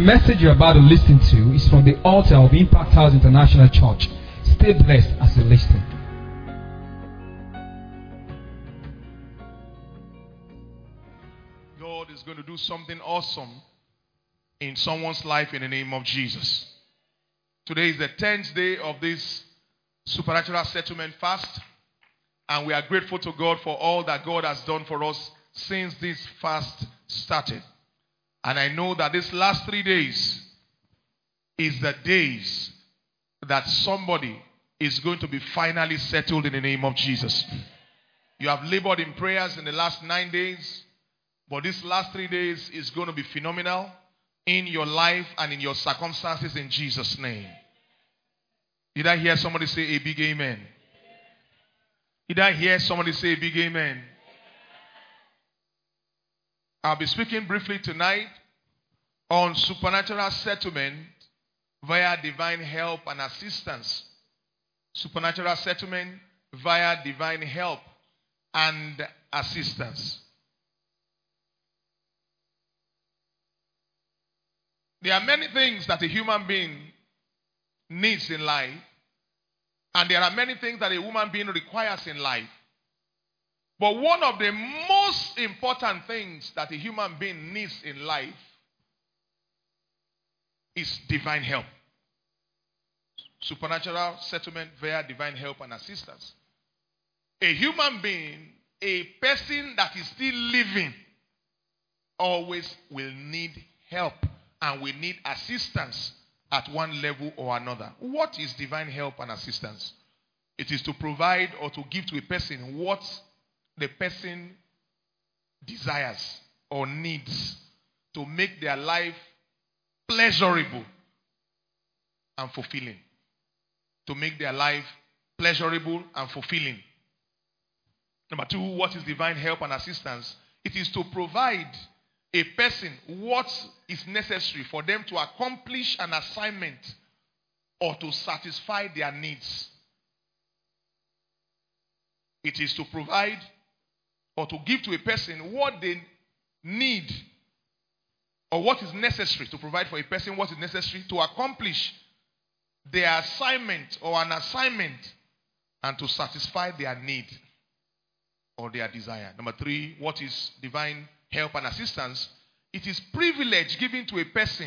message you're about to listen to is from the altar of Impact House International Church. Stay blessed as you listen. God is going to do something awesome in someone's life in the name of Jesus. Today is the 10th day of this supernatural settlement fast, and we are grateful to God for all that God has done for us since this fast started. And I know that these last 3 days is the days that somebody is going to be finally settled in the name of Jesus. You have labored in prayers in the last 9 days, but these last 3 days is going to be phenomenal in your life and in your circumstances in Jesus' name. Did I hear somebody say a big amen? Did I hear somebody say a big amen? I'll be speaking briefly tonight on supernatural settlement via divine help and assistance. Supernatural settlement via divine help and assistance. There are many things that a human being needs in life, and there are many things that a human being requires in life. But one of the most important things that a human being needs in life is divine help. Supernatural settlement via divine help and assistance. A human being, a person that is still living, always will need help and will need assistance at one level or another. What is divine help and assistance? It is to provide or to give to a person what the person desires or needs to make their life pleasurable and fulfilling. To make their life pleasurable and fulfilling. Number 2, what is divine help and assistance? It is to provide a person what is necessary for them to accomplish an assignment or to satisfy their needs. It is to provide or to give to a person what they need or what is necessary to provide for a person what is necessary to accomplish their assignment or an assignment and to satisfy their need or their desire. Number 3, what is divine help and assistance? It is privilege given to a person,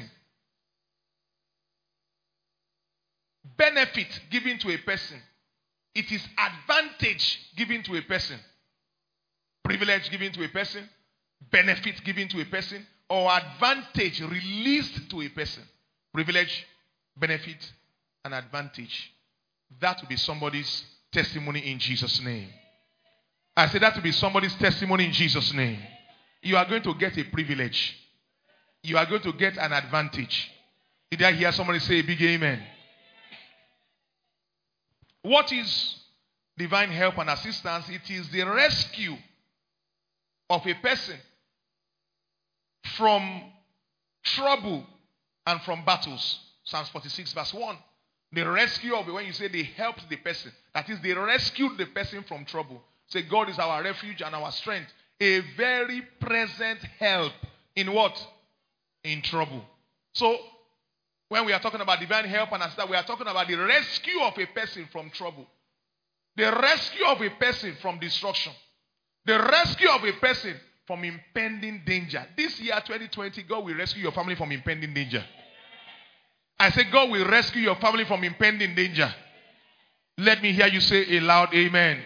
benefit given to a person. It is advantage given to a person, privilege given to a person, benefit given to a person, or advantage released to a person. Privilege, benefit, and advantage. That will be somebody's testimony in Jesus' name. I said that will be somebody's testimony in Jesus' name. You are going to get a privilege. You are going to get an advantage. Did I hear somebody say a big amen? What is divine help and assistance? It is the rescue of a person from trouble and from battles. Psalms 46 verse 1. The rescue of it, when you say they helped the person, that is, they rescued the person from trouble. Say, God is our refuge and our strength. A very present help in what? In trouble. So, when we are talking about divine help and assistance, we are talking about the rescue of a person from trouble. The rescue of a person from destruction. The rescue of a person from impending danger. This year, 2020, God will rescue your family from impending danger. I say, God will rescue your family from impending danger. Let me hear you say a loud amen.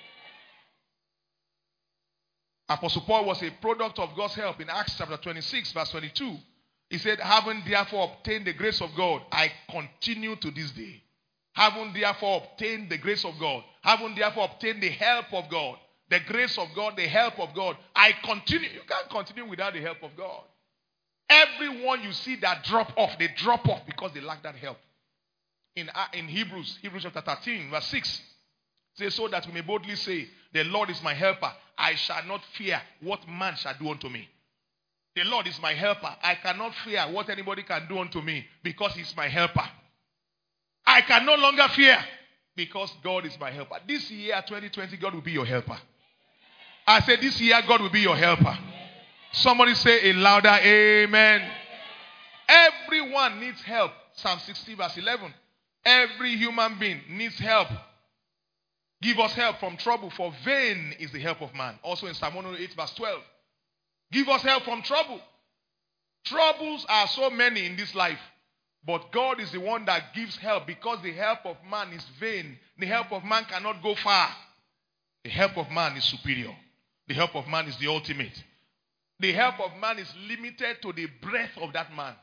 Apostle Paul was a product of God's help in Acts chapter 26, verse 22. He said, having therefore obtained the grace of God, I continue to this day. Having therefore obtained the grace of God, having therefore obtained the help of God, the grace of God, the help of God, I continue. You can't continue without the help of God. Everyone you see that drop off, they drop off because they lack that help. In Hebrews chapter 13, verse 6, it says, so that we may boldly say, the Lord is my helper. I shall not fear what man shall do unto me. The Lord is my helper. I cannot fear what anybody can do unto me because he's my helper. I can no longer fear because God is my helper. This year, 2020, God will be your helper. I said this year, God will be your helper. Somebody say a louder amen. Everyone needs help. Psalm 60 verse 11. Every human being needs help. Give us help from trouble, for vain is the help of man. Also in Psalm 108 verse 12. Give us help from trouble. Troubles are so many in this life. But God is the one that gives help, because the help of man is vain. The help of man cannot go far. The help of man is superior. The help of man is the ultimate. The help of man is limited to the breath of that man.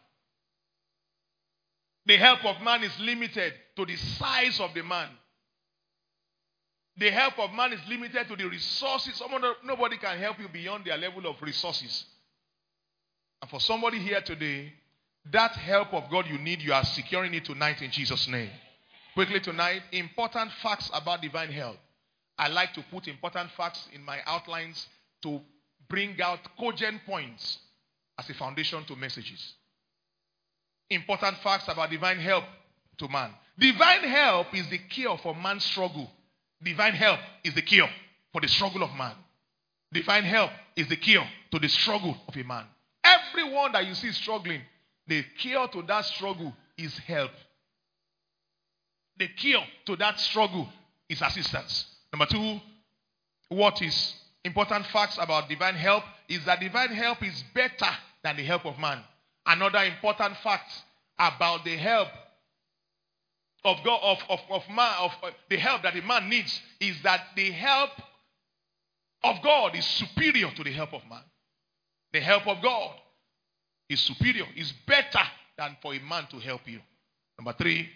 The help of man is limited to the size of the man. The help of man is limited to the resources. Nobody can help you beyond their level of resources. And for somebody here today, that help of God you need, you are securing it tonight in Jesus' name. Quickly tonight, important facts about divine help. I like to put important facts in my outlines to bring out cogent points as a foundation to messages. Important facts about divine help to man. Divine help is the cure for man's struggle. Divine help is the cure for the struggle of man. Divine help is the cure to the struggle of a man. Everyone that you see struggling, the cure to that struggle is help. The cure to that struggle is assistance. Number two, what is important facts about divine help is that divine help is better than the help of man. Another important fact about the help of God, the help that a man needs, is that the help of God is superior to the help of man. The help of God is superior, is better than for a man to help you. Number three,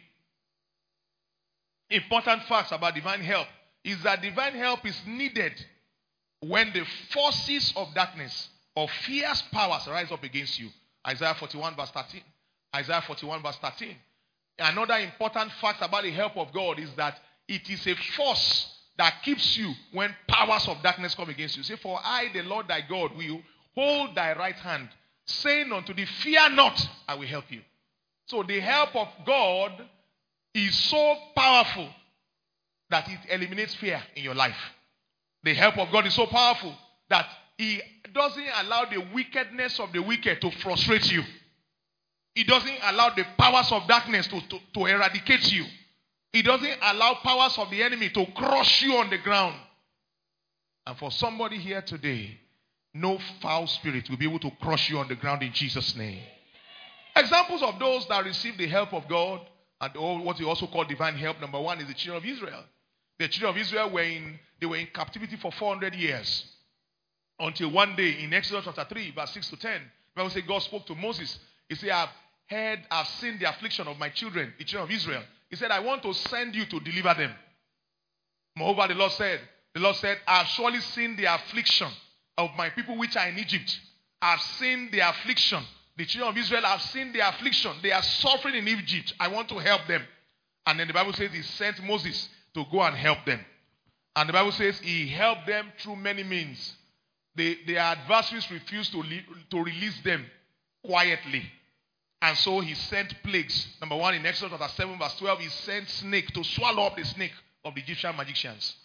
important facts about divine help is that divine help is needed when the forces of darkness or fierce powers rise up against you. Isaiah 41 verse 13. Isaiah 41 verse 13. Another important fact about the help of God is that it is a force that keeps you when powers of darkness come against you. Say, for I, the Lord thy God, will hold thy right hand, saying unto thee, fear not, I will help you. So the help of God is so powerful that it eliminates fear in your life. The help of God is so powerful that He doesn't allow the wickedness of the wicked to frustrate you. He doesn't allow the powers of darkness to eradicate you. He doesn't allow powers of the enemy to crush you on the ground. And for somebody here today, no foul spirit will be able to crush you on the ground in Jesus' name. Examples of those that receive the help of God and what we also call divine help. Number one is the children of Israel. The children of Israel were in captivity for 400 years. Until one day in Exodus chapter 3, verse 6 to 10, the Bible says God spoke to Moses. He said, I've seen the affliction of my children, the children of Israel. He said, I want to send you to deliver them. Moreover, the Lord said, I have surely seen the affliction of my people which are in Egypt. I have seen the affliction. The children of Israel have seen the affliction. They are suffering in Egypt. I want to help them. And then the Bible says He sent Moses to go and help them. And the Bible says He helped them through many means. Their adversaries refused to release them quietly. And so He sent plagues. Number one, in Exodus chapter 7 verse 12, He sent snake to swallow up the snake of the Egyptian magicians.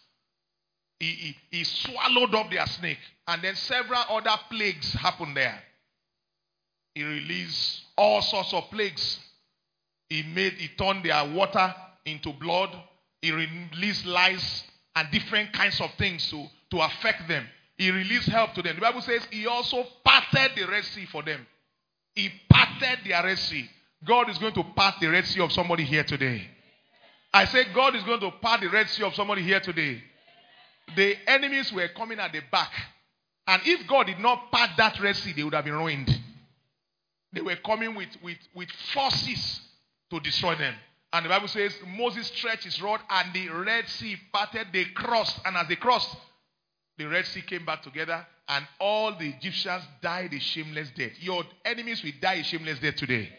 He swallowed up their snake. And then several other plagues happened there. He released all sorts of plagues. He turned their water into blood. He released lice and different kinds of things to affect them. He released help to them. The Bible says He also parted the Red Sea for them. He parted their Red Sea. God is going to part the Red Sea of somebody here today. I say God is going to part the Red Sea of somebody here today. The enemies were coming at the back. And if God did not part that Red Sea, they would have been ruined. They were coming with forces to destroy them. And the Bible says Moses stretched his rod and the Red Sea parted. They crossed. And as they crossed, the Red Sea came back together and all the Egyptians died a shameless death. Your enemies will die a shameless death today.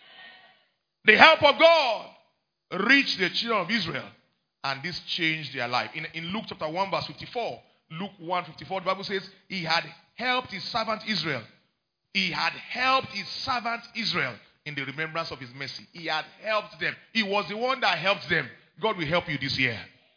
The help of God reached the children of Israel and this changed their life. In Luke chapter 1 verse 54, Luke 1:54, the Bible says He had helped His servant Israel. He had helped His servant Israel in the remembrance of His mercy. He had helped them. He was the one that helped them. God will help you this year.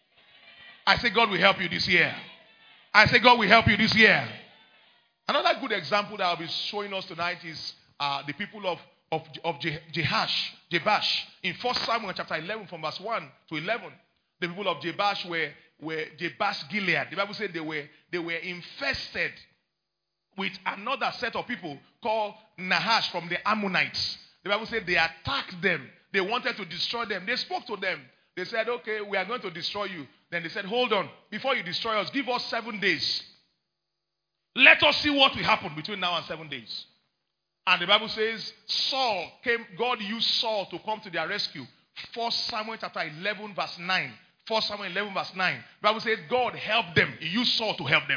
I say God will help you this year. I say God will help you this year. Another good example that I'll be showing us tonight is the people of Jebash. In 1 Samuel chapter 11 from verse 1 to 11, the people of Jebash were Jebash Gilead. The Bible said they were infested with another set of people called Nahash from the Ammonites. The Bible said they attacked them. They wanted to destroy them. They spoke to them. They said, okay, we are going to destroy you. Then they said, hold on. Before you destroy us, give us 7 days. Let us see what will happen between now and 7 days. And the Bible says God used Saul to come to their rescue. 1 Samuel chapter 11 verse 9. 1 Samuel 11 verse 9. The Bible says God helped them. He used Saul to help them.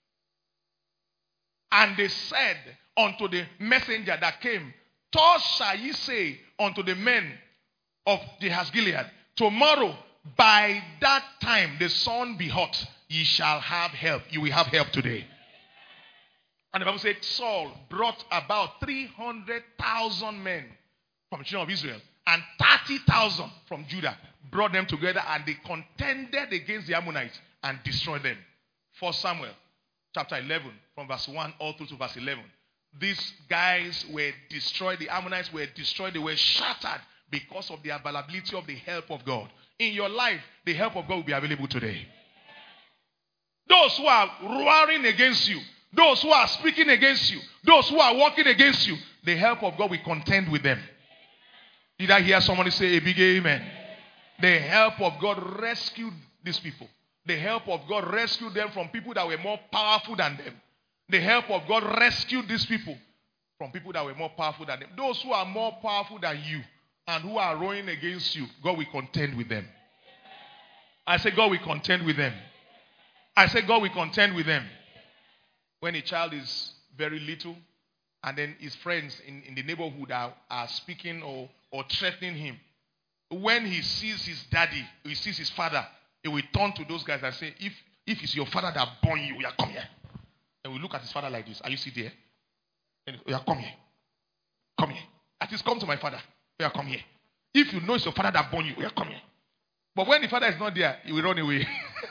And they said unto the messenger that came, thus shall ye say unto the men of Jehaz-Gilead, tomorrow by that time the sun be hot, ye shall have help. You will have help today. And the Bible said Saul brought about 300,000 men from the children of Israel and 30,000 from Judah. Brought them together and they contended against the Ammonites and destroyed them. 1 Samuel chapter 11 from verse 1 all through to verse 11. These guys were destroyed. The Ammonites were destroyed. They were shattered because of the availability of the help of God. In your life, the help of God will be available today. Those who are roaring against you, those who are speaking against you, those who are working against you, the help of God will contend with them. Did I hear somebody say a big amen? The help of God rescued these people. The help of God rescued them from people that were more powerful than them. The help of God rescued these people from people that were more powerful than them. Those who are more powerful than you and who are rowing against you, God will contend with them. I say God will contend with them. I say God will contend with them. When a child is very little and then his friends in the neighborhood are speaking or threatening him, when he sees his daddy, he sees his father, he will turn to those guys and say, if it's your father that born you, yeah, come here. And we look at his father like this. Are you see there? And yeah, come here. Come here. At least come to my father. Yeah, come here. If you know it's your father that born you, yeah, come here. But when the father is not there, he will run away.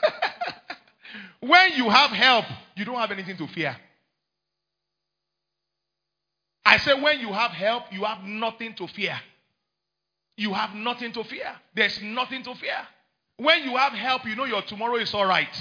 When you have help, you don't have anything to fear. I say when you have help, you have nothing to fear. You have nothing to fear. There's nothing to fear. When you have help, you know your tomorrow is all right.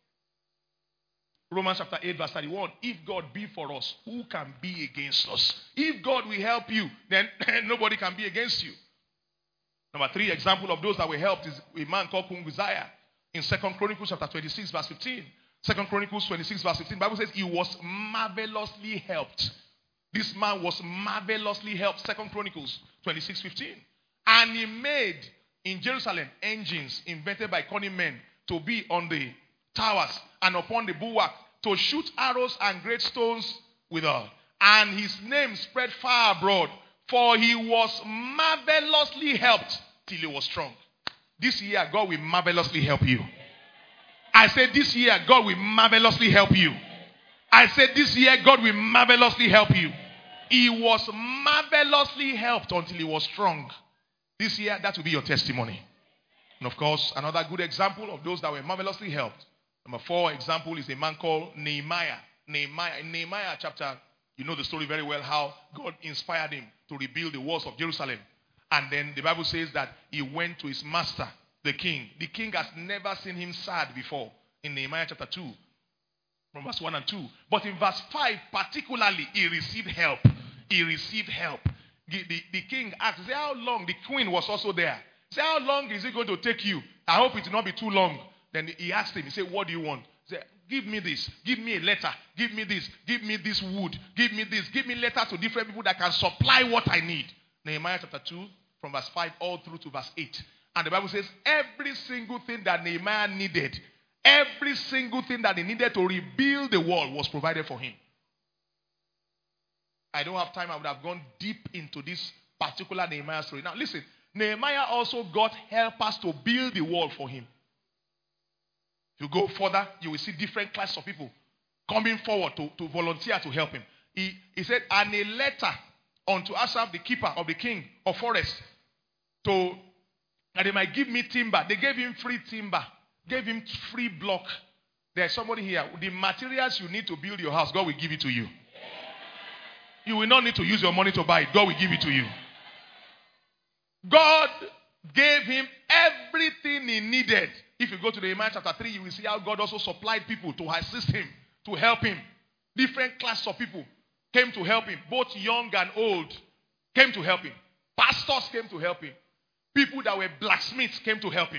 Romans chapter 8 verse 31. If God be for us, who can be against us? If God will help you, then nobody can be against you. Number 3 example of those that were helped is a man called King Uzziah. In 2 Chronicles chapter 26 verse 15. 2 Chronicles 26 verse 15. The Bible says he was marvelously helped. This man was marvelously helped. 2 Chronicles 26:15. And he made in Jerusalem engines invented by cunning men to be on the towers and upon the bulwark to shoot arrows and great stones withal. And his name spread far abroad, for he was marvelously helped till he was strong. This year, God will marvelously help you. I said this year, God will marvelously help you. I said this year, God will marvelously help you. He was marvelously helped until he was strong. This year, that will be your testimony. And of course, another good example of those that were marvelously helped. Number 4 example is a man called Nehemiah. In Nehemiah chapter, you know the story very well, how God inspired him to rebuild the walls of Jerusalem. And then the Bible says that he went to his master, the king. The king has never seen him sad before. In Nehemiah chapter 2, from verse 1 and 2. But in verse 5 particularly, he received help. He received help. The king asked, say, how long? The queen was also there. Say, how long is it going to take you? I hope it will not be too long. Then he asked him, he said, what do you want? He said, give me this. Give me a letter. Give me this. Give me this wood. Give me this. Give me letters to different people that can supply what I need. Nehemiah chapter 2, from verse 5 all through to verse 8. And the Bible says every single thing that Nehemiah needed, every single thing that he needed to rebuild the wall was provided for him. I don't have time. I would have gone deep into this particular Nehemiah story. Now listen, Nehemiah also got helpers to build the wall for him. If you go further, you will see different classes of people coming forward to volunteer to help him. He said, and a letter unto Asaph, the keeper of the king of forest, that they might give me timber. They gave him free timber, gave him free block. There's somebody here. The materials you need to build your house, God will give it to you. You will not need to use your money to buy it. God will give it to you. God gave him everything he needed. If you go to Nehemiah chapter 3, you will see how God also supplied people to assist him, to help him. Different classes of people came to help him. Both young and old came to help him. Pastors came to help him. People that were blacksmiths came to help him.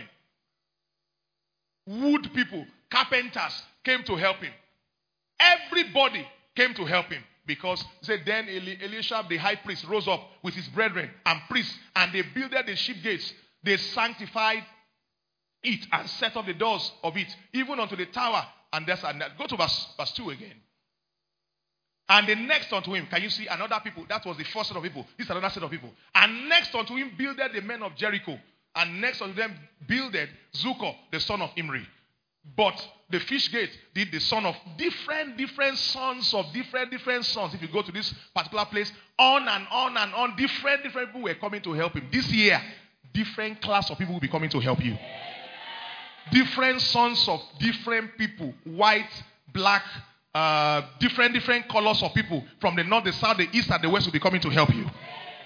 Wood people, carpenters came to help him. Everybody came to help him. Because then Elisha, the high priest, rose up with his brethren and priests, and they builded the sheep gates. They sanctified it and set up the doors of it, even unto the tower. And go to verse 2 again. And the next unto him, can you see another people? That was the first set of people. This is another set of people. And next unto him builded the men of Jericho. And next unto them builded Zuccoh, the son of Imri. But the fish gate did the son of different sons of different sons. If you go to this particular place, on and on, different people were coming to help him. This year, different class of people will be coming to help you. Different sons of different people, white, black, different colors of people from the north, the south, the east, and the west will be coming to help you.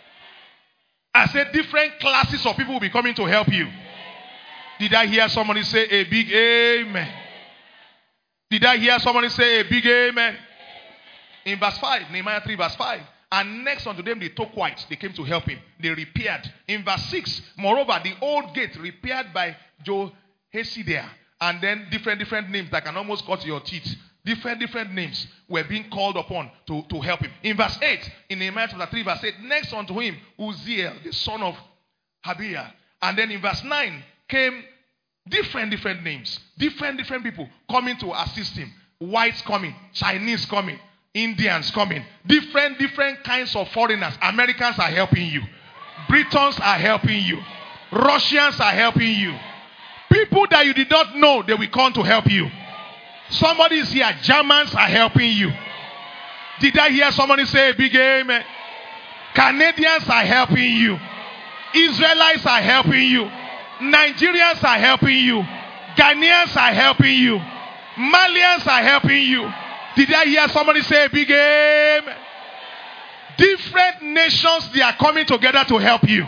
I said different classes of people will be coming to help you. Did I hear somebody say a big amen? Did I hear somebody say a big amen? In verse 5, Nehemiah 3 verse 5. And next unto them the Tokwhites, they came to help him. They repaired. In verse 6, moreover, the old gate repaired by Jehoiada. And then different names that can almost cut your teeth. Different names were being called upon to help him. In verse 8, in Nehemiah chapter 3 verse 8, next unto him, Uzziel, the son of Habiah. And then in verse 9, came different names, different people coming to assist him. Whites coming, Chinese coming, Indians coming, different kinds of foreigners. Americans are helping you. Britons are helping you. Russians are helping you. People that you did not know, they will come to help you. Somebody is here. Germans are helping you. Did I hear somebody say a big amen? Canadians are helping you. Israelites are helping you. Nigerians are helping you. Ghanaians are helping you. Malians are helping you. Did I hear somebody say a big amen? Different nations, they are coming together to help you.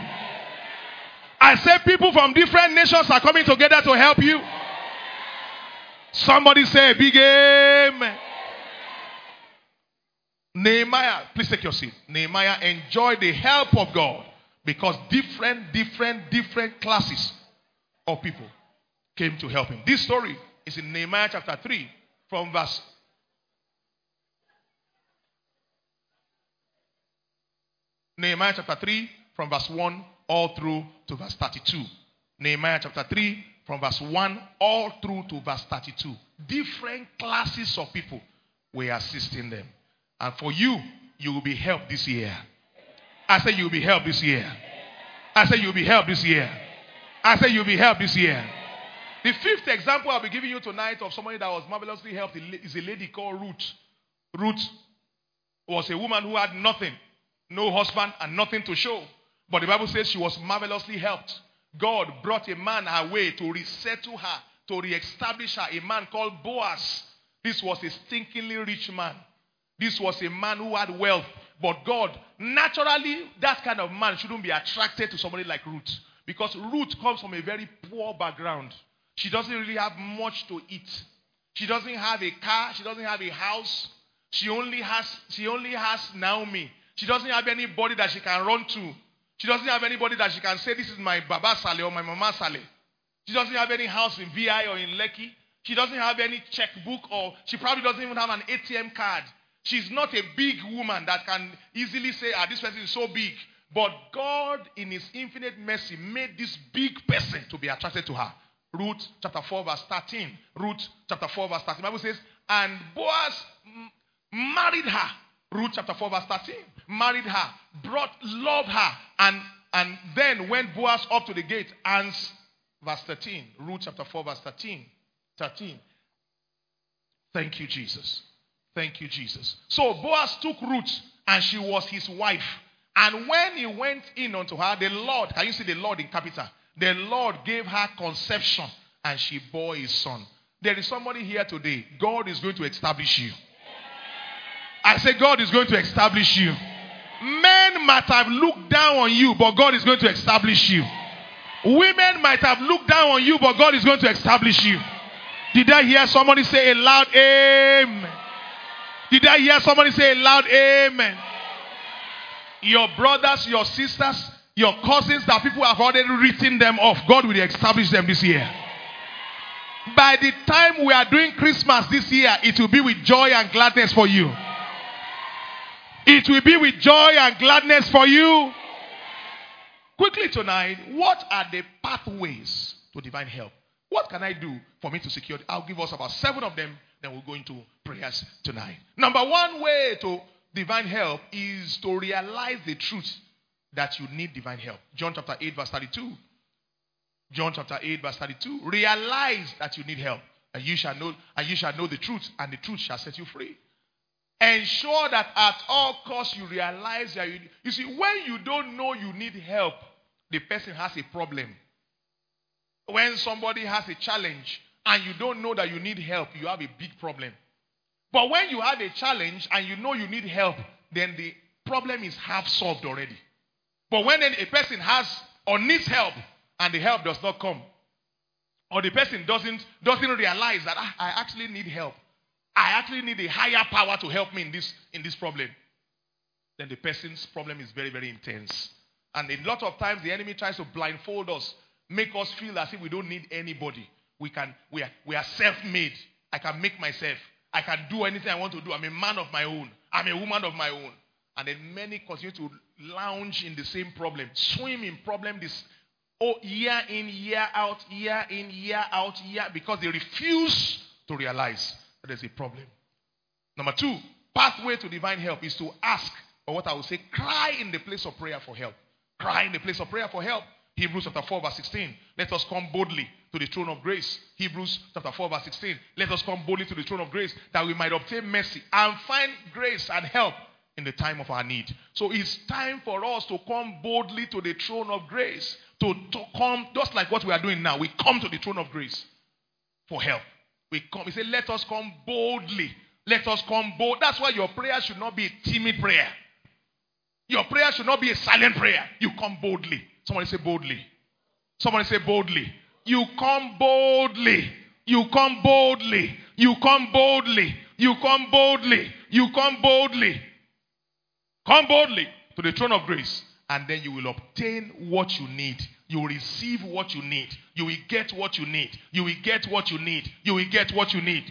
I said people from different nations are coming together to help you. Somebody say a big amen. Nehemiah, please take your seat. Nehemiah enjoyed the help of God because different classes of people came to help him. This story is in Nehemiah chapter 3 from verse Nehemiah chapter 3 from verse 1 all through to verse 32. Nehemiah chapter 3 from verse 1 all through to verse 32. Different classes of people were assisting them. And for you, you will be helped this year. I say you will be helped this year. I say you will be helped this year. I say you will be helped this year. The fifth example I'll be giving you tonight of somebody that was marvelously helped is a lady called Ruth. Ruth was a woman who had nothing, no husband and nothing to show. But the Bible says she was marvelously helped. God brought a man her way to resettle her, to reestablish her, a man called Boaz. This was a stinkingly rich man. This was a man who had wealth. But God, naturally, that kind of man shouldn't be attracted to somebody like Ruth. Because Ruth comes from a very poor background. She doesn't really have much to eat. She doesn't have a car. She doesn't have a house. She only has Naomi. She doesn't have anybody that she can run to. She doesn't have anybody that she can say, this is my Baba Saleh or my Mama Saleh. She doesn't have any house in VI or in Lekki. She doesn't have any checkbook, or she probably doesn't even have an ATM card. She's not a big woman that can easily say, this person is so big. But God, in his infinite mercy, made this big person to be attracted to her. Ruth chapter 4 verse 13. Ruth chapter 4 verse 13. The Bible says, and Boaz married her. Ruth chapter 4 verse 13. Married her. Loved her. And then went Boaz up to the gate. And verse 13. Ruth chapter 4 verse 13. Thank you, Jesus. Thank you, Jesus. So Boaz took Ruth, and she was his wife. And when he went in unto her, the Lord, can you see the Lord in capital? The Lord gave her conception, and she bore a son. There is somebody here today. God is going to establish you. I say God is going to establish you. Men might have looked down on you, but God is going to establish you. Women might have looked down on you, but God is going to establish you. Did I hear somebody say a loud amen? Did I hear somebody say a loud amen? Your brothers, your sisters, your cousins that people have already written them off, God will establish them this year. By the time we are doing Christmas this year, it will be with joy and gladness for you. It will be with joy and gladness for you. Quickly tonight, what are the pathways to divine help? What can I do for me to secure it? I'll give us about 7 of them, then we'll go into prayers tonight. Number 1 way to divine help is to realize the truth that you need divine help. John chapter 8 verse 32. John chapter 8 verse 32. Realize that you need help, and you shall know the truth, and the truth shall set you free. Ensure that at all costs you realize that you see, when you don't know you need help, the person has a problem. When somebody has a challenge and you don't know that you need help, you have a big problem. But when you have a challenge and you know you need help, then the problem is half solved already. But when a person has or needs help and the help does not come, or the person doesn't realize that I actually need help, I actually need a higher power to help me in this problem, then the person's problem is very, very intense. And a lot of times the enemy tries to blindfold us, make us feel as if we don't need anybody. We are self-made. I can make myself. I can do anything I want to do. I'm a man of my own. I'm a woman of my own. And then many continue to lounge in the same problem, swim in problem year in, year out, because they refuse to realize that there's a problem. Number 2, pathway to divine help is to ask, or what I would say, cry in the place of prayer for help. Cry in the place of prayer for help. Hebrews chapter 4 verse 16. Let us come boldly to the throne of grace. Hebrews chapter 4 verse 16. Let us come boldly to the throne of grace that we might obtain mercy and find grace and help in the time of our need. So it's time for us to come boldly to the throne of grace. To come, just like what we are doing now. We come to the throne of grace for help. We say, let us come boldly. Let us come bold. That's why your prayer should not be a timid prayer. Your prayer should not be a silent prayer. You come boldly. Somebody say boldly. Somebody say boldly. You come boldly. You come boldly. You come boldly. You come boldly. You come boldly. Come boldly to the throne of grace, and then you will obtain what you need. You will receive what you need. You will get what you need. You will get what you need. You will get what you need.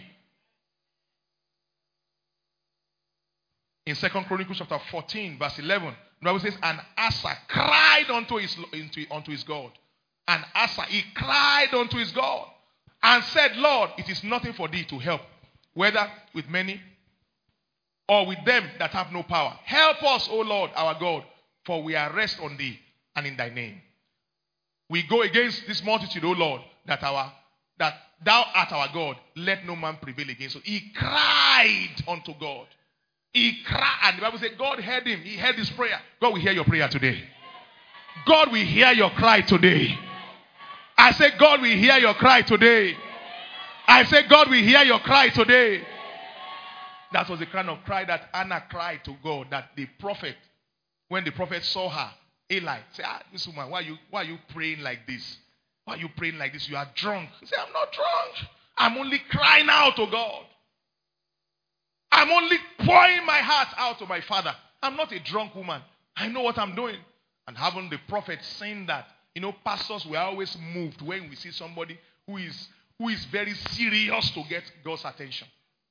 In 2 Chronicles chapter 14 verse 11, the Bible says, and Asa cried unto his God. And Asa, he cried unto his God and said, Lord, it is nothing for thee to help, whether with many or with them that have no power. Help us, O Lord, our God, for we are rest on thee and in thy name. We go against this multitude, O Lord, that thou art our God. Let no man prevail against us. He cried unto God. He cried, and the Bible said God heard him. He heard his prayer. God will hear your prayer today. God will hear your cry today. I say God will hear your cry today. I say God will hear your cry today. That was the kind of cry that Anna cried to God, that the prophet, when the prophet saw her, Eli said, this woman, why are you praying like this? Why are you praying like this? You are drunk. He said, I'm not drunk. I'm only crying out to God. I'm only pouring my heart out to my Father. I'm not a drunk woman. I know what I'm doing. And having the prophet saying that, pastors were always moved when we see somebody who is very serious to get God's attention.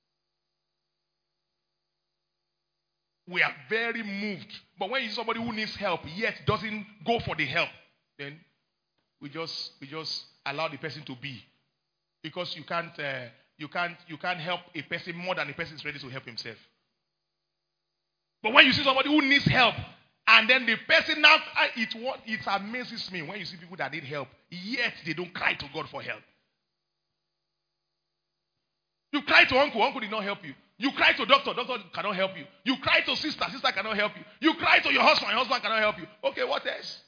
We are very moved. But when you see somebody who needs help yet doesn't go for the help, then we just allow the person to be. Because you can't help a person more than a person is ready to help himself. But when you see somebody who needs help, and then the person now, it amazes me when you see people that need help, yet they don't cry to God for help. You cry to uncle did not help you. You cry to doctor cannot help you. You cry to sister cannot help you. You cry to your husband cannot help you. Okay, what else?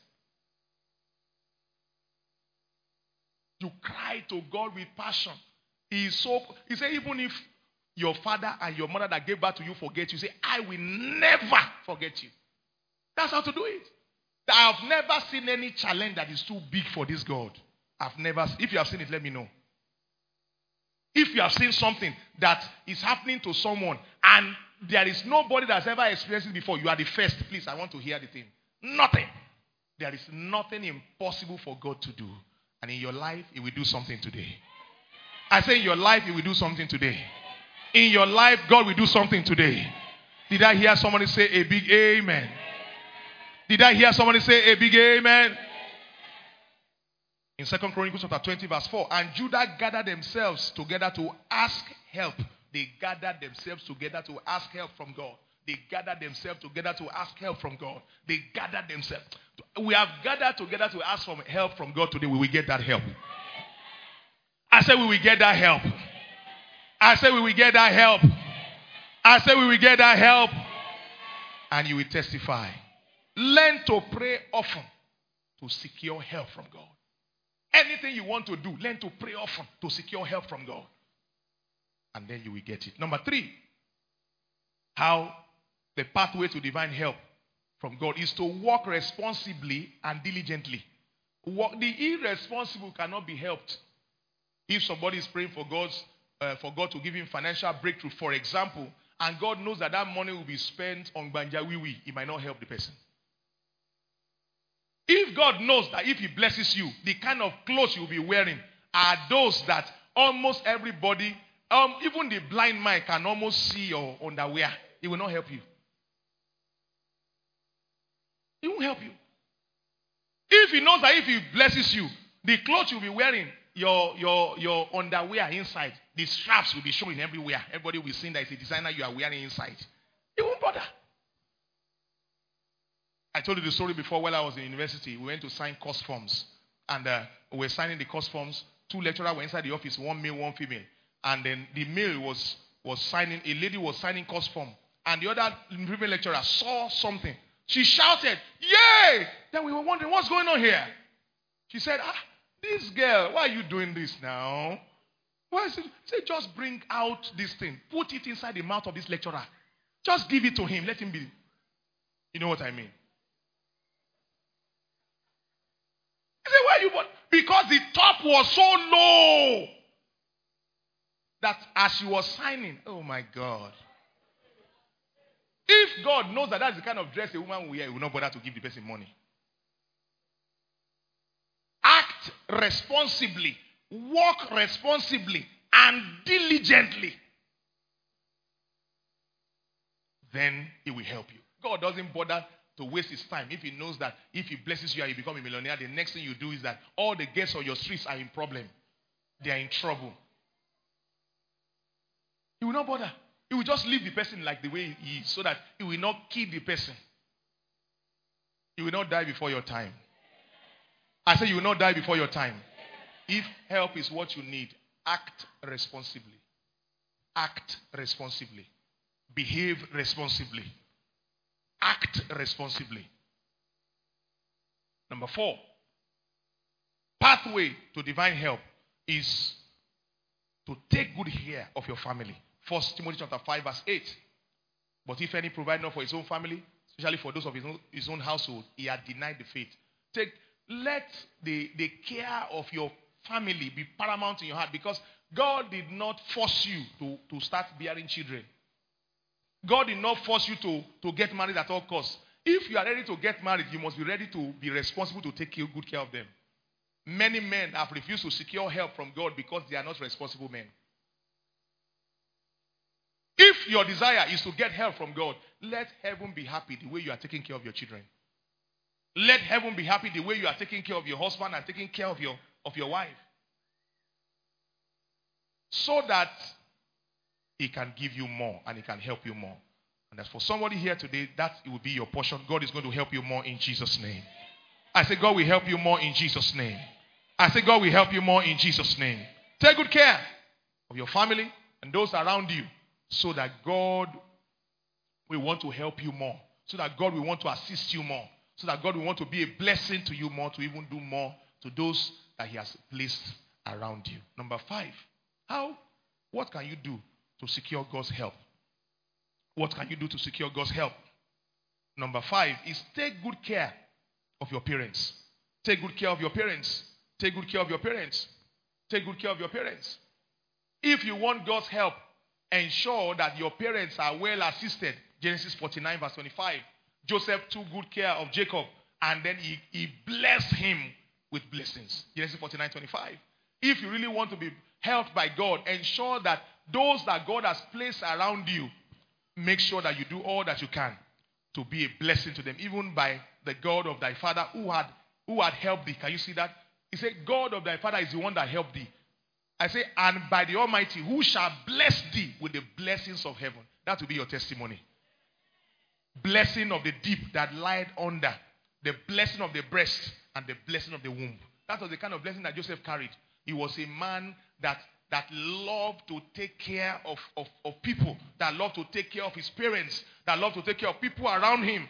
You cry to God with passion. He said, even if your father and your mother that gave birth to you forget you. Say, I will never forget you. That's how to do it. I have never seen any challenge that is too big for this God. I've never. If you have seen it, let me know. If you have seen something that is happening to someone and there is nobody that's ever experienced it before, you are the first. Please, I want to hear the thing. Nothing. There is nothing impossible for God to do. And in your life, He will do something today. I say in your life, He will do something today. In your life, God will do something today. Did I hear somebody say a big amen? Did I hear somebody say a big amen? In 2 Chronicles chapter 20 verse 4, and Judah gathered themselves together to ask help. They gathered themselves together to ask help from God. They gathered themselves together to ask help from God. They gathered themselves. We have gathered together to ask for help from God today. We will get that help. I say we will get that help. I say we will get that help. I say we will get that help. And you will testify. Learn to pray often to secure help from God. Anything you want to do, learn to pray often to secure help from God. And then you will get it. Number 3, how the pathway to divine help from God is to walk responsibly and diligently. The irresponsible cannot be helped. If somebody is praying for God to give him financial breakthrough, for example, and God knows that money will be spent on banjawiwi, He might not help the person. If God knows that if He blesses you, the kind of clothes you'll be wearing are those that almost everybody, even the blind man can almost see your underwear, He will not help you. He won't help you. If He knows that if He blesses you, the clothes you'll be wearing, your underwear inside, the straps will be showing everywhere. Everybody will see that it's a designer you are wearing inside. He won't bother. I told you the story before. While I was in university, we went to sign course forms. And we were signing the course forms. 2 lecturers were inside the office, 1 male, 1 female. And then the male was signing, a lady was signing course form. And the other female lecturer saw something. She shouted, "Yay!" Then we were wondering, what's going on here? She said, this girl, why are you doing this now? Why is it? Say, just bring out this thing. Put it inside the mouth of this lecturer. Just give it to him. Let him be. You know what I mean? He said, why are you? Because the top was so low that as she was signing, oh my God. If God knows that that's the kind of dress a woman will wear, He will not bother to give the person money. Act responsibly, walk responsibly, and diligently. Then He will help you. God doesn't bother to waste His time. If He knows that if He blesses you and you become a millionaire, the next thing you do is that all the guests on your streets are in problem. They are in trouble. He will not bother. He will just leave the person like the way he is so that He will not kill the person. You will not die before your time. I say you will not die before your time. If help is what you need, act responsibly. Act responsibly. Behave responsibly. Act responsibly. Number 4, pathway to divine help is to take good care of your family. 1 Timothy chapter 5 verse 8. But if any provide not for his own family, especially for those of his own household, he had denied the faith. Let the care of your family be paramount in your heart, because God did not force you to start bearing children. God did not force you to get married at all costs. If you are ready to get married, you must be ready to be responsible to take good care of them. Many men have refused to secure help from God because they are not responsible men. If your desire is to get help from God, let heaven be happy the way you are taking care of your children. Let heaven be happy the way you are taking care of your husband and taking care of your wife. So that He can give you more and He can help you more. And as for somebody here today, that it will be your portion. God is going to help you more in Jesus' name. I say God will help you more in Jesus' name. I say God will help you more in Jesus' name. Take good care of your family and those around you, so that God will want to help you more. So that God will want to assist you more. So that God will want to be a blessing to you more, to even do more to those that He has placed around you. Number 5, what can you do to secure God's help. What can you do to secure God's help? Number 5 is take good care of your parents. Take good care of your parents. Take good care of your parents. Take good care of your parents. If you want God's help, ensure that your parents are well assisted. Genesis 49 verse 25. Joseph took good care of Jacob and then he blessed him with blessings. Genesis 49, 25. If you really want to be helped by God, ensure that those that God has placed around you, make sure that you do all that you can to be a blessing to them, even by the God of thy father who had helped thee. Can you see that? He said, God of thy father is the one that helped thee. I say, and by the Almighty, who shall bless thee with the blessings of heaven. That will be your testimony. Blessing of the deep that lied under, the blessing of the breast, and the blessing of the womb. That was the kind of blessing that Joseph carried. He was a man that loved to take care of people, that loved to take care of his parents, that loved to take care of people around him.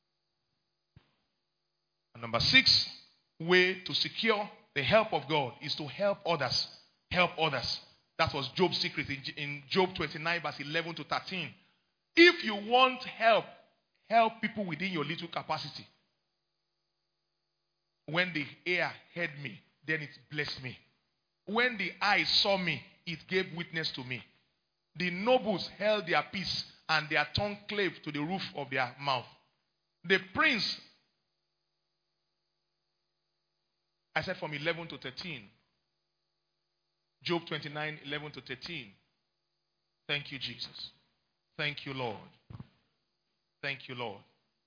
And number 6 way to secure the help of God is to help others. Help others. That was Job's secret in Job 29 verse 11 to 13. If you want help, help people within your little capacity. When the ear heard me, then it blessed me. When the eye saw me, it gave witness to me. The nobles held their peace, and their tongue clave to the roof of their mouth. The prince, I said from 11 to 13. Job 29, 11 to 13. Thank you, Jesus. Thank you, Lord. Thank you, Lord.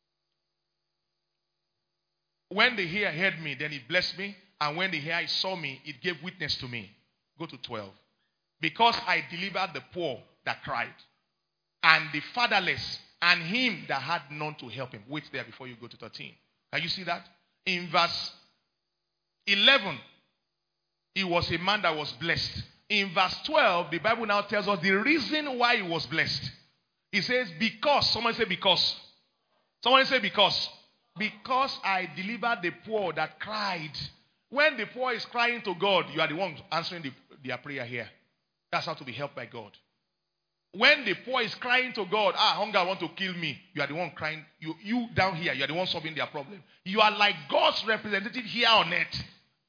When the ear heard me, then it blessed me. And when the ear saw me, it gave witness to me. Go to 12. Because I delivered the poor that cried, and the fatherless, and him that had none to help him. Wait there before you go to 13. Can you see that? In verse 11, he was a man that was blessed. In verse 12, the Bible now tells us the reason why he was blessed. He says, because. Someone say because. Someone say because. Because I delivered the poor that cried. When the poor is crying to God, you are the one answering their prayer here. That's how to be helped by God. When the poor is crying to God, hunger want to kill me, you are the one crying. You down here, you are the one solving their problem. You are like God's representative here on earth.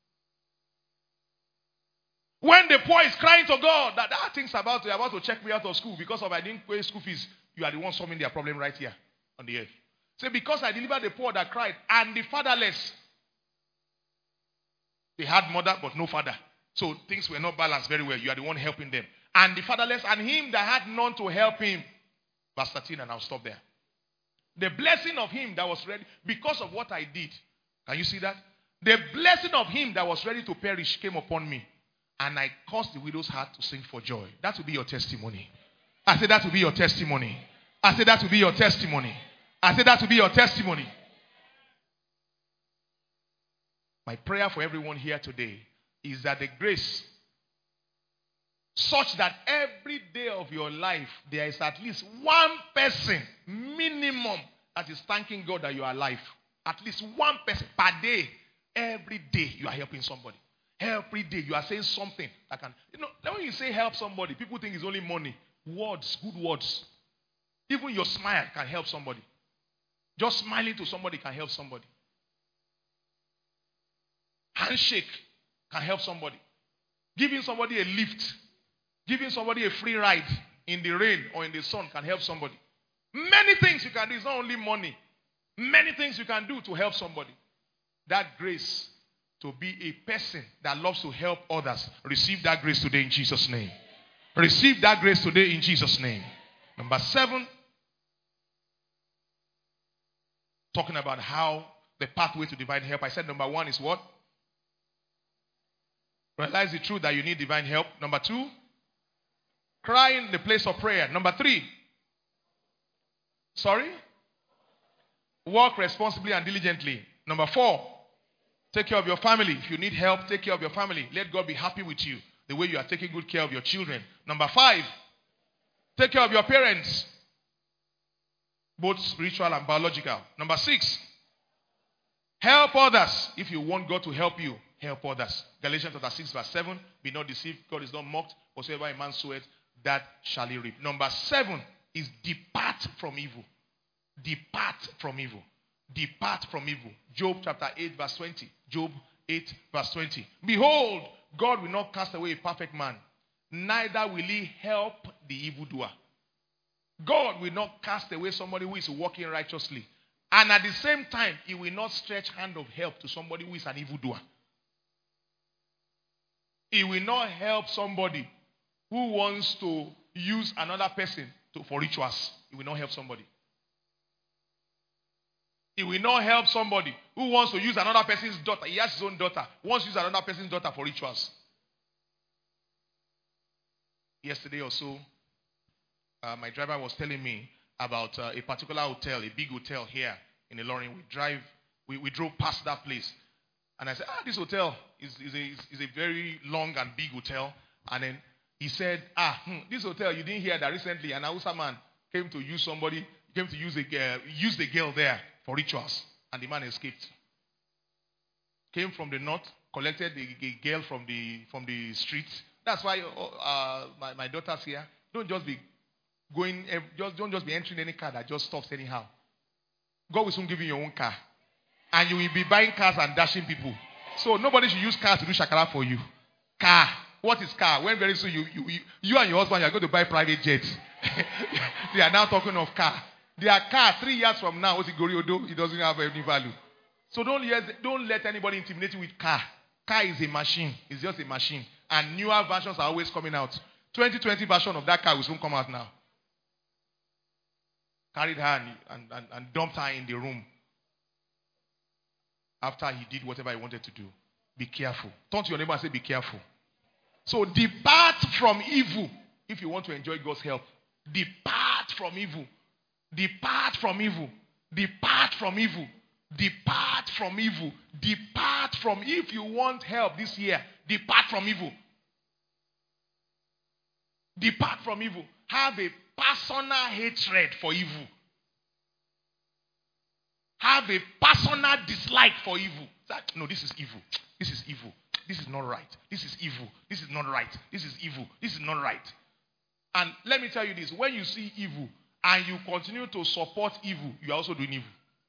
When the poor is crying to God, that thing's about to check me out of school because of I didn't pay school fees, you are the one solving their problem right here on the earth. Say, because I delivered the poor that cried, and the fatherless. They had mother but no father. So things were not balanced very well. You are the one helping them. And the fatherless, and him that had none to help him. Verse 13, and I'll stop there. The blessing of him that was ready, because of what I did. Can you see that? The blessing of him that was ready to perish came upon me. And I caused the widow's heart to sing for joy. That will be your testimony. I said that will be your testimony. I said that will be your testimony. I said that will be your testimony. My prayer for everyone here today is that the grace, such that every day of your life, there is at least one person, minimum, that is thanking God that you are alive. At least one person per day. Every day you are helping somebody. Every day you are saying something that can, when you say help somebody, people think it's only money. Words, good words. Even your smile can help somebody. Just smiling to somebody can help somebody. Handshake can help somebody. Giving somebody a lift, giving somebody a free ride in the rain or in the sun can help somebody. Many things you can do. It's not only money. Many things you can do to help somebody. That grace to be a person that loves to help others. Receive that grace today in Jesus' name. Receive that grace today in Jesus' name. Number 7. Talking about how the pathway to divine help. I said number 1 is what? Realize the truth that you need divine help. Number 2, cry in the place of prayer. Number 3, work responsibly and diligently. Number 4, take care of your family. If you need help, take care of your family. Let God be happy with you the way you are taking good care of your children. Number 5, take care of your parents, both spiritual and biological. Number 6, help others. If you want God to help you, help others. Galatians chapter 6 verse 7. Be not deceived. God is not mocked. Whatsoever a man soweth, that shall he reap. Number 7 is depart from evil. Depart from evil. Depart from evil. Job chapter 8 verse 20. Job 8 verse 20. Behold, God will not cast away a perfect man, neither will he help the evildoer. God will not cast away somebody who is walking righteously. And at the same time, he will not stretch hand of help to somebody who is an evildoer. He will not help somebody who wants to use another person for rituals. He will not help somebody. He will not help somebody who wants to use another person's daughter. He has his own daughter. Wants to use another person's daughter for rituals. Yesterday or so, my driver was telling me about a particular hotel, a big hotel here in Ilorin. We drove past that place. And I said, this hotel is a very long and big hotel. And then he said, this hotel, you didn't hear that recently an Hausa man came to use the girl there for rituals. And the man escaped. Came from the north, collected the girl from the streets. That's why my daughters here, don't just be entering any car that just stops anyhow. God will soon give you your own car. And you will be buying cars and dashing people. So nobody should use cars to do shakara for you. Car. What is car? When very soon you and your husband are going to buy private jets. They are now talking of car. Their car 3 years from now, it doesn't have any value. So don't let anybody intimidate you with car. Car is a machine. It's just a machine. And newer versions are always coming out. 2020 version of that car will soon come out now. Carried her and dumped her in the room. After he did whatever he wanted to do. Be careful. Turn to your neighbor and say, be careful. So depart from evil if you want to enjoy God's help. Depart from evil. Depart from evil. Depart from evil. Depart from evil. Depart from, if you want help this year, depart from evil. Depart from evil. Have a personal hatred for evil. Have a personal dislike for evil. No, this is evil. This is evil. This is not right. This is evil. This is not right. This is evil. This is not right. And let me tell you this. When you see evil and you continue to support evil, you are also doing evil.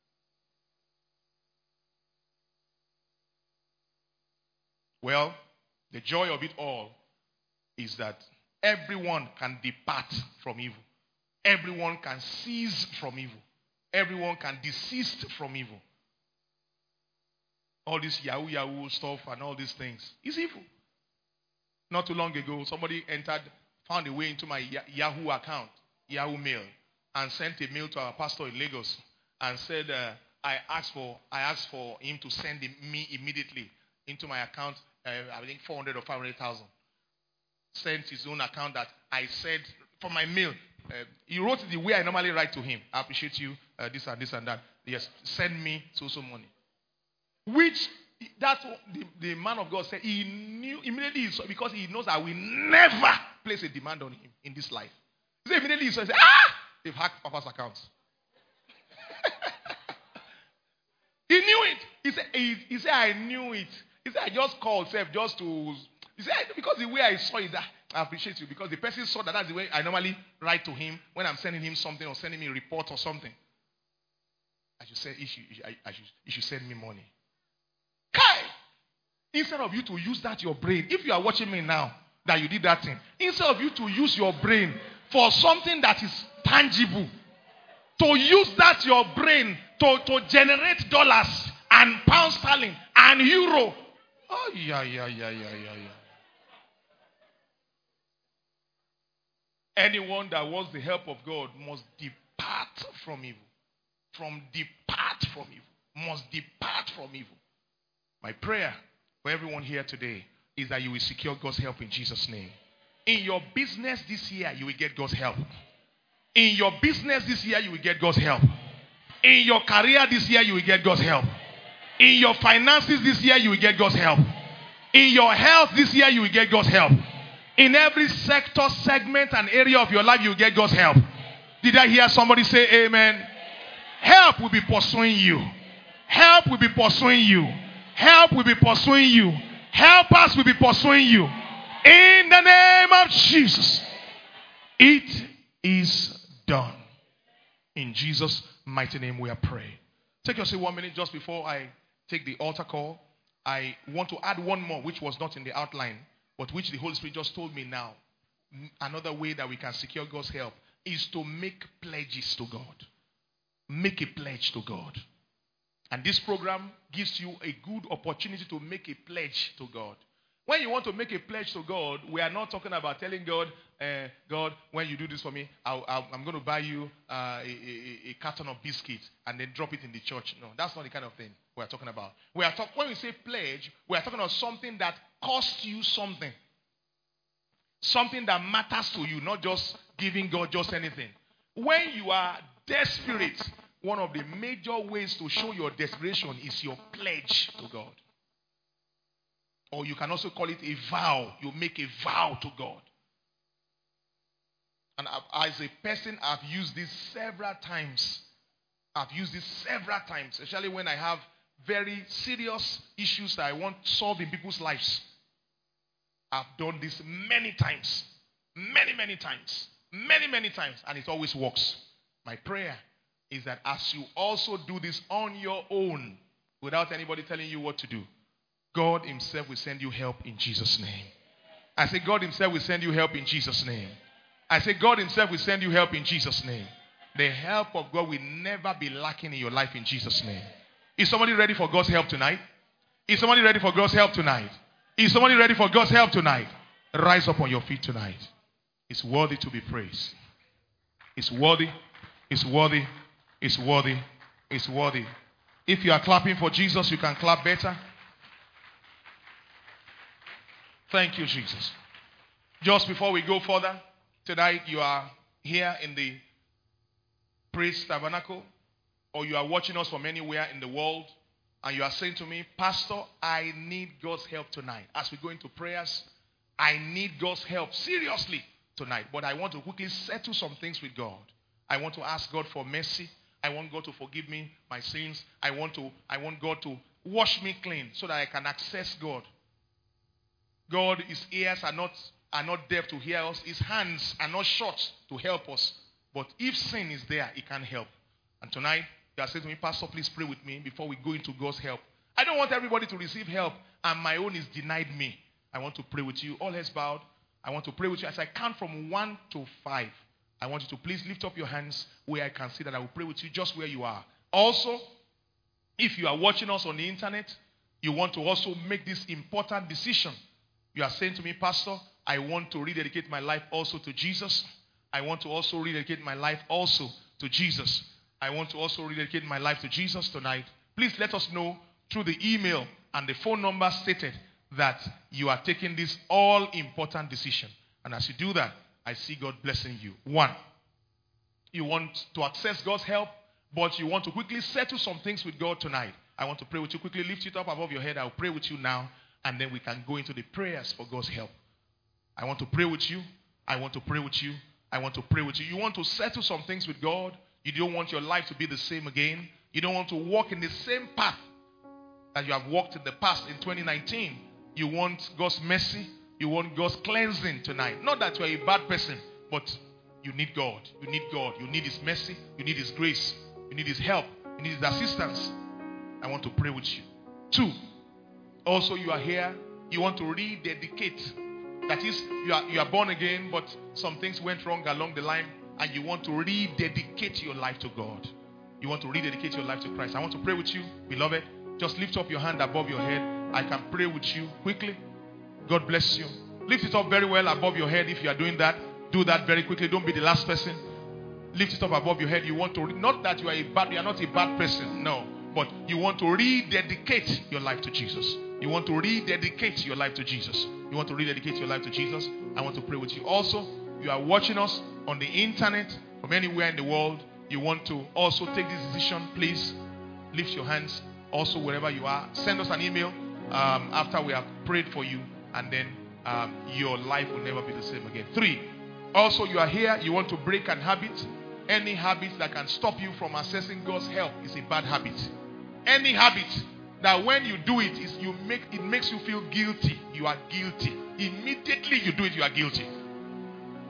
Well, the joy of it all is that everyone can depart from evil. Everyone can cease from evil. Everyone can desist from evil. All this Yahoo stuff and all these things is evil. Not too long ago, somebody found a way into my Yahoo account, Yahoo Mail, and sent a mail to our pastor in Lagos and said, I asked for him to send me immediately into my account, I think 400 or 500,000. Sent his own account that I said for my mail. He wrote it the way I normally write to him. I appreciate you, this and this and that. Yes, send me so money. Which, that's what the man of God said. He knew immediately, because he knows I will never place a demand on him in this life. He said immediately, he said, they've hacked Papa's accounts. He knew it. He said, I knew it. He said, I just called Seth just to... He said, because the way I saw it, I appreciate you. Because the person saw that's the way I normally write to him when I'm sending him something or sending me a report or something. I should say, you should send me money. Kai! Instead of you to use that your brain, if you are watching me now, that you did that thing, instead of you to use your brain for something that is tangible, to use that your brain to generate dollars and pound sterling and euro. Oh, yeah. Anyone that wants the help of God must depart from evil. Depart from evil. Must depart from evil. My prayer for everyone here today is that you will secure God's help in Jesus' name. In your business this year, you will get God's help. In your business this year, you will get God's help. In your career this year, you will get God's help. In your finances this year, you will get God's help. In your health this year, you will get God's help. In every sector, segment, and area of your life, you will get God's help. Did I hear somebody say amen? Help will be pursuing you. Help will be pursuing you. Help will be pursuing you. Helpers will be pursuing you. In the name of Jesus. It is done. In Jesus' mighty name we are praying. Take your seat 1 minute just before I take the altar call. I want to add one more, which was not in the outline, but which the Holy Spirit just told me now. Another way that we can secure God's help is to make pledges to God. Make a pledge to God. And this program gives you a good opportunity to make a pledge to God. When you want to make a pledge to God, we are not talking about telling God, God, when you do this for me, I'm going to buy you a carton of biscuits and then drop it in the church. No, that's not the kind of thing we are talking about. When we say pledge, we are talking about something that costs you something. Something that matters to you, not just giving God just anything. When you are desperate, one of the major ways to show your desperation is your pledge to God. Or you can also call it a vow. You make a vow to God. And as a person, I've used this several times. Especially when I have very serious issues that I want solved in people's lives. I've done this many times. Many times. And it always works. My prayer is that as you also do this on your own, without anybody telling you what to do, God himself will send you help in Jesus' name. I say God himself will send you help in Jesus' name. I say God himself will send you help in Jesus' name. The help of God will never be lacking in your life in Jesus' name. Is somebody ready for God's help tonight? Is somebody ready for God's help tonight? Is somebody ready for God's help tonight? Rise up on your feet tonight. It's worthy to be praised. It's worthy. It's worthy. It's worthy. It's worthy. If you are clapping for Jesus, you can clap better. Thank you, Jesus. Just before we go further, tonight you are here in the Praise Tabernacle, or you are watching us from anywhere in the world, and you are saying to me, Pastor, I need God's help tonight. As we go into prayers, I need God's help seriously tonight. But I want to quickly settle some things with God. I want to ask God for mercy. I want God to forgive me my sins. I want God to wash me clean so that I can access God. God, his ears are not deaf to hear us. His hands are not short to help us. But if sin is there, he can't help. And tonight, you are saying to me, Pastor, please pray with me before we go into God's help. I don't want everybody to receive help and my own is denied me. I want to pray with you. All heads bowed. I want to pray with you as I count from 1 to 5. I want you to please lift up your hands where I can see that I will pray with you just where you are. Also, if you are watching us on the internet, you want to also make this important decision. You are saying to me, Pastor, I want to rededicate my life also to Jesus. I want to also rededicate my life also to Jesus. I want to also rededicate my life to Jesus tonight. Please let us know through the email and the phone number stated that you are taking this all-important decision. And as you do that, I see God blessing you. 1, you want to access God's help, but you want to quickly settle some things with God tonight. I want to pray with you. Quickly lift it up above your head. I'll pray with you now, and then we can go into the prayers for God's help. I want to pray with you. I want to pray with you. I want to pray with you. You want to settle some things with God. You don't want your life to be the same again. You don't want to walk in the same path that you have walked in the past in 2019. You want God's mercy. You want God's cleansing tonight. Not that you are a bad person, but you need God. You need God. You need his mercy. You need his grace. You need his help. You need his assistance. I want to pray with you. 2, also you are here. You want to rededicate. That is, you are born again, but some things went wrong along the line, and you want to rededicate your life to God. You want to rededicate your life to Christ. I want to pray with you, beloved. Just lift up your hand above your head. I can pray with you quickly. God bless you. Lift it up very well above your head. If you are doing that, do that very quickly. Don't be the last person. Lift it up above your head. You want to, not that you are not a bad person, no. But you want to rededicate your life to Jesus. You want to rededicate your life to Jesus. You want to rededicate your life to Jesus. I want to pray with you. Also, you are watching us on the internet from anywhere in the world. You want to also take this decision. Please lift your hands. Also, wherever you are, send us an email after we have prayed for you, and then your life will never be the same again. 3, also you are here. You want to break an habit. Any habit that can stop you from accessing God's help is a bad habit. Any habit that when you do it, it makes you feel guilty. You are guilty. Immediately you do it, you are guilty.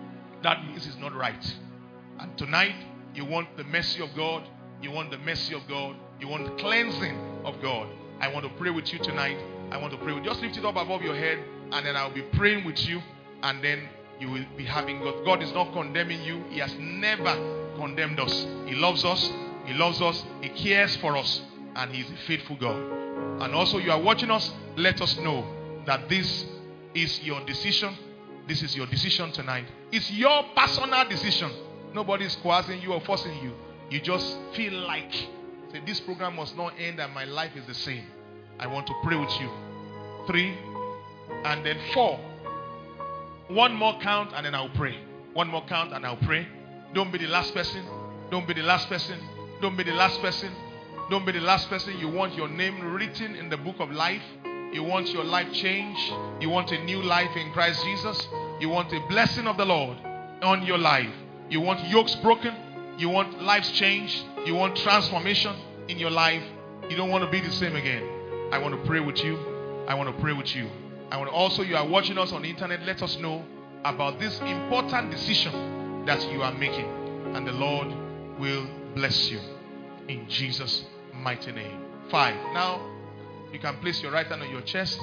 that means it's not right. And tonight, you want the mercy of God. You want the mercy of God. You want the cleansing of God. I want to pray with you tonight. I want to pray with you. Just lift it up above your head, and then I'll be praying with you, and then you will be having God. God is not condemning you. He has never condemned us. He loves us. He loves us. He cares for us. And He is a faithful God. And also, you are watching us. Let us know that this is your decision. This is your decision tonight. It's your personal decision. Nobody is coercing you or forcing you. You just feel like, say, this program must not end and my life is the same. I want to pray with you. 3, and then 4. One more count and then I'll pray. One more count and I'll pray. Don't be the last person. Don't be the last person. Don't be the last person. Don't be the last person. You want your name written in the book of life. You want your life changed. You want a new life in Christ Jesus. You want a blessing of the Lord on your life. You want yokes broken. You want lives changed. You want transformation in your life. You don't want to be the same again. I want to pray with you. I want to pray with you. I want to also, you are watching us on the internet, let us know about this important decision that you are making. And the Lord will bless you. In Jesus' mighty name. 5. Now, you can place your right hand on your chest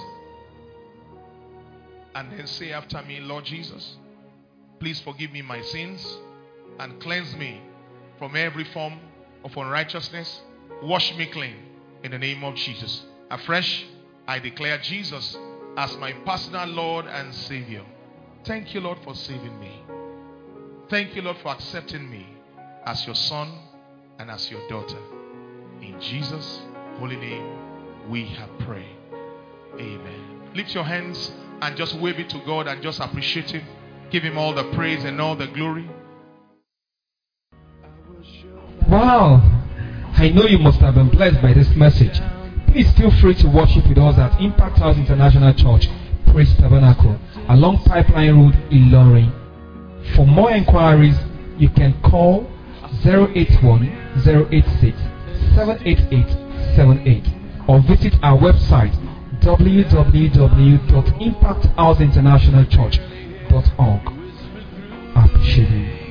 and then say after me, Lord Jesus, please forgive me my sins and cleanse me from every form of unrighteousness. Wash me clean in the name of Jesus. Afresh, I declare Jesus as my personal Lord and Savior. Thank you, Lord, for saving me. Thank you, Lord, for accepting me as your son and as your daughter. In Jesus' holy name, we have prayed. Amen. Lift your hands and just wave it to God and just appreciate Him. Give Him all the praise and all the glory. Wow! I know you must have been blessed by this message. Please feel free to worship with us at Impact House International Church, Praise Tabernacle, along Pipeline Road, Ilorin. For more inquiries, you can call 081-086-78878 or visit our website www.impacthouseinternationalchurch.org. I appreciate you.